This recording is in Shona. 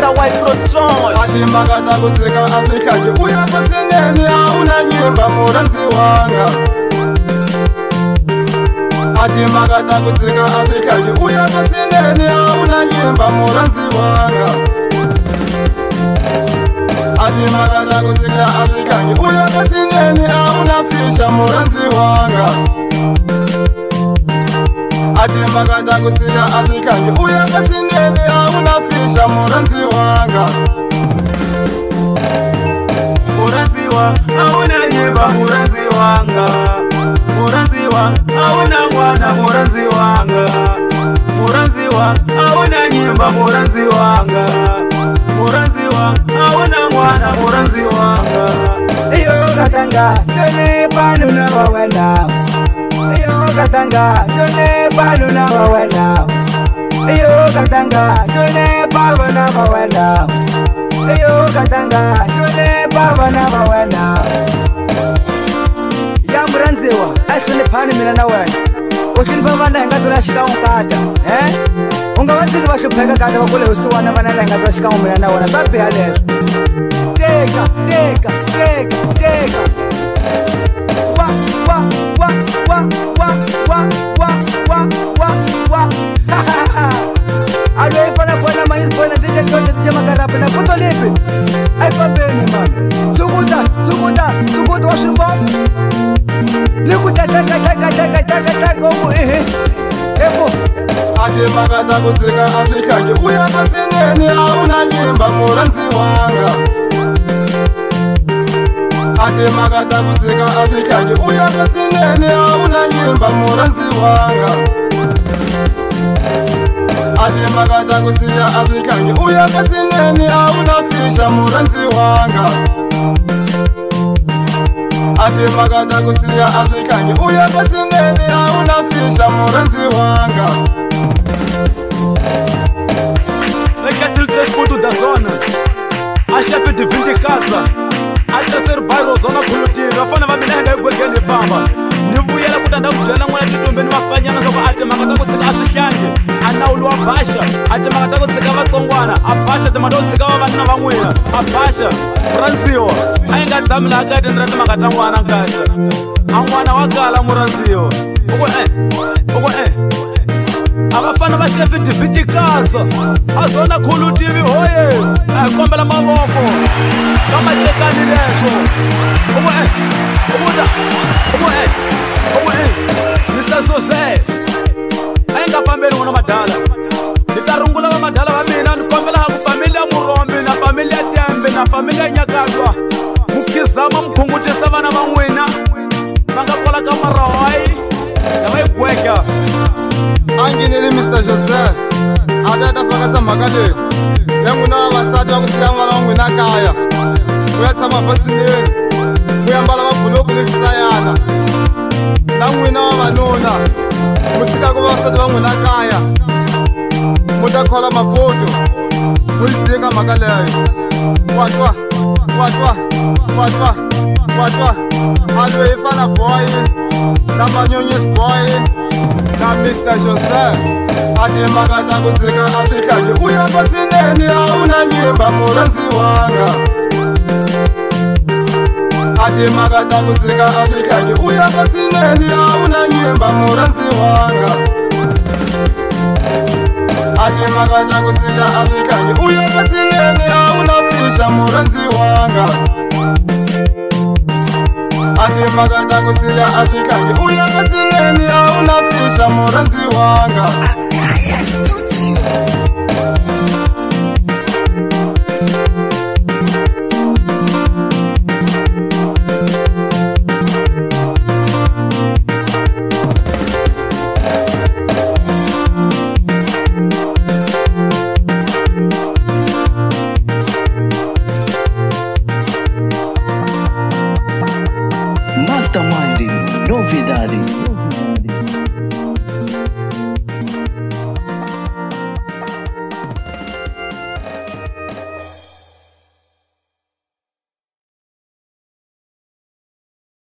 Mr. White Proton. Ati magata kutsika Afrika nje uya pasineni hauna nyimba muranzi wanga. Ati magata kutsika Afrika nje uya pasineni hauna nyimba muranzi wanga. Ati magata kutsika Afrika nje uya pasineni hauna fisha muranzi wanga. Ati magata kutsika Afrika nje uya pasineni hauna fisha muranzi wanga. Muranziwa, hauna nyimba muranzi wanga. Muranziwa, hauna mwana muranzi wanga. Muranziwa, hauna nyimba muranzi wanga. Muranziwa, hauna mwana muranzi wanga. Iyo katanga, tene panu na wawena. Iyo katanga, tene panu na wawena. Iyo katanga, tene panu na wawena. Iyo katanga, tene panu na wawena. Ya muranziwa, asini pani mina na wena. Ushilipa vanda nga tunashika unkata, unga wansiki washupheka kata wakule usuwana vanala nga tunashika umina na wena. Babi halera. Teka, teka, teka, teka. Wa, wa, wa, wa, wa, wa, wa, wa, wa, wa. Ha, ha, ha. Alo ifana kuwana mayisi kuwana tije kionje tije makarape na kuto lipi. Aifa beni man. Sukuta, sukuta, sukuta wa shumbo. Likuta, taka, taka, taka, taka, taka, umu ihi. Eko. Ati magata kutsika Afrika nje uya pasineni hauna nyimba muranzi wanga. Ati magata kutsika Afrika nje uya pasineni hauna nyimba muranzi wanga. Ati magata kutsika Afrika nje uya pasineni hauna fisha muranzi wanga. Ati magata kutsika Afrika nje uya pasineni hauna fisha muranzi wanga. Castle 3 da zona. A chefe de 20 casa. A terceiro bairro zona Khulutini. Vafana va mina nga igwegeni famba. Ni vuyela ku ta ndza ku byela n'wana titumbeni vafanyana loko a timhaka ta ku tshika a swihlangi. A nawulo wa Basha. A timhaka ta ku tshika vatsongwana. A Basha timhaka ta ku tshika vavanuna va n'wina. A Basha Muranziwa a yi nga tshami laha kaya tendlela timhaka ta n'wana kahle. A n'wana wa kala Muranziwa. Uku abafana va chefe de 20 casa. A zona Khulutini hoye. A kombela mavoko. Kama chekani leso. Mr. Jose. Ainga pambeni ngona madala. Nitarungula va madala va mina ni kombela ha ku familia Murombi na familia Tembe na familia Nyakatwa. Mukizama mkhungutisa vana va n'wina. Va nga kola ka marawai. Ya va igweka. Anginili Mr. Jose. Ata fakasa mhaka leyi. Yan'wina vavasati va ku siya n'wana wa n'wina kaya. Uya tshama pasineni. Uya mbala mabhuloku ni kusayana. Na n'wina vavanuna. Mu tshika ku vavasati va n'wina kaya. Mu ta khola mapoto. Mu yi dzika mhaka leyi. Watwa, watwa, watwa, watwa. A loyi fana boy. Na manyonyisi boy. Na Mr. Jose. Ati magata kutsika Afrika nje uya pasineni hauna nyimba muranzi wanga. Ati magata kutsika Afrika nje uya pasineni hauna nyimba muranzi wanga. Ati magata kutsika Afrika nje uya pasineni hauna fisha muranzi wanga. Ati magata kutsika Afrika nje uya pasineni hauna fisha muranzi wanga. Yes,